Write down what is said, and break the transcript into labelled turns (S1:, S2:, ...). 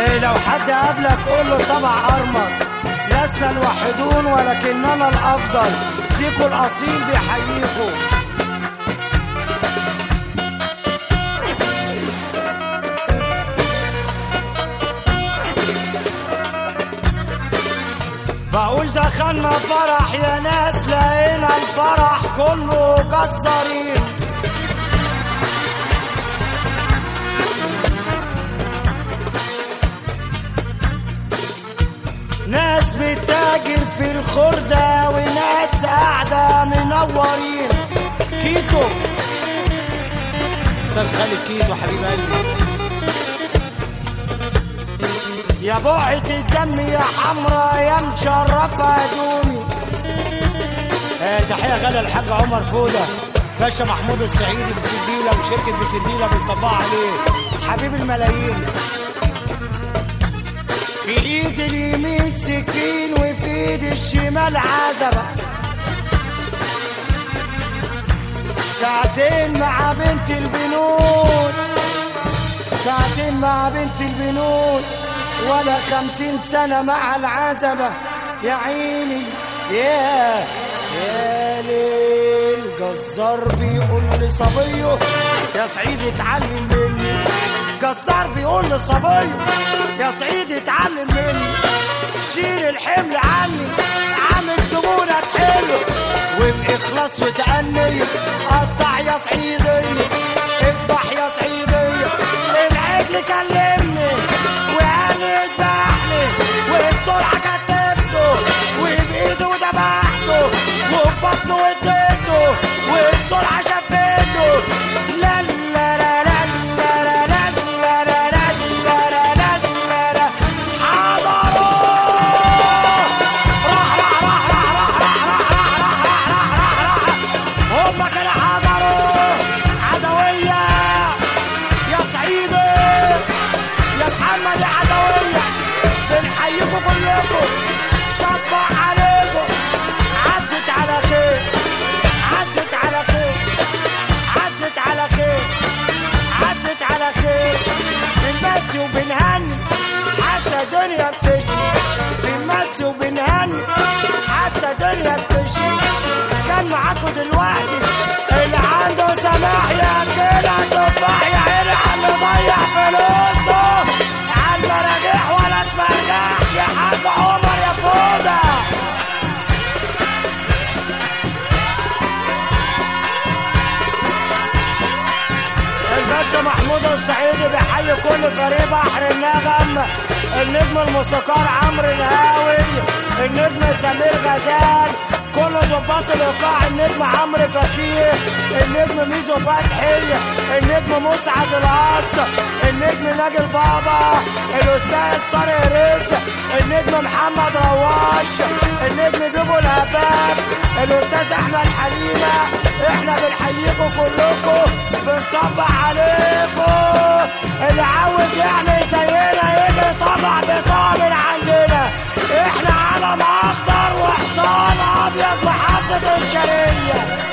S1: إيه لو حد قابلك قول له طبع ارمر، لسنا الوحيدون ولكننا الافضل، سيكو الاصيل بيحييكم. بقول دخلنا فرح يا ناس لقينا الفرح كله جزارين، ناس بتاجر في الخردة وناس قاعدة منورين. كيتو استاذ خالد كيتو حبيب قلبي، يا بقعة الدم يا حمرا يا مشرفة هدومي. تحية غالية الحاج عمر فودة باشا محمود السعيدي بسنديلة وشركة بسنديلة بيصبحوا عليه حبيب الملايين. في ايد اليمين سكين وفي ايد الشمال عزبة، ساعتين مع بنت البنود، ساعتين مع بنت البنود، ولا 50 سنة مع العزبة. يا عيني يا ليل. جزار بيقول لصبيه يا سعيد اتعلم مني، جزار بيقول لصبيه يا سعيد اتعلم مني، شيل الحمل عني عامل زبونك حلو وبإخلاص وتأني، قطع يا سعيدية اذبح يا سعيدية. العجل كلمني وقال اذبحني وبسرعة كتبته وبإيده ذبحته وببطنه وديته وبسرعة شفيته. لا لا لا لا لا لا لا لا لا لا لا لا لا. حضروا هما كانوا حضروا عدوية يا سعيدي يا محمد يا عدوية، بنحييكم كلكم صبح عليكم. عدت على خير عدت على خير عدت على خير عدت على خير، بنمسي وبنهني حتى دنيا بتشي، بنمسي وبنهني حتى دنيا بتشي. كان معاكم دلوقتي اللي عنده سماح يا كده تفاح يا عيني عم يضيع فلوسه على المراجيح ولا تمرجحش يا حاج عمر يا فودة. الباشا محمود السعيدي بيحيي كل فريق بحر النغم، النجم الموسيقار عمرو الهاوي، النجم سمير غزال، كل ضباط الايقاع، النجم عمرو فكيه، النجم ميزو فتحي، النجم مسعد القص، النجم ناجي بابا، الاستاذ طارق رزق، النجم محمد رواش، النجم بيبو الهباب، الاستاذ احمد حليمه. احنا بنحييكم كلكم بنصبح عليكم، اللي عاوز يعمل زينا يجي يطلع بطاقه من عندنا. احنا علم اخضر وحصان ابيض محافظة الشرقية.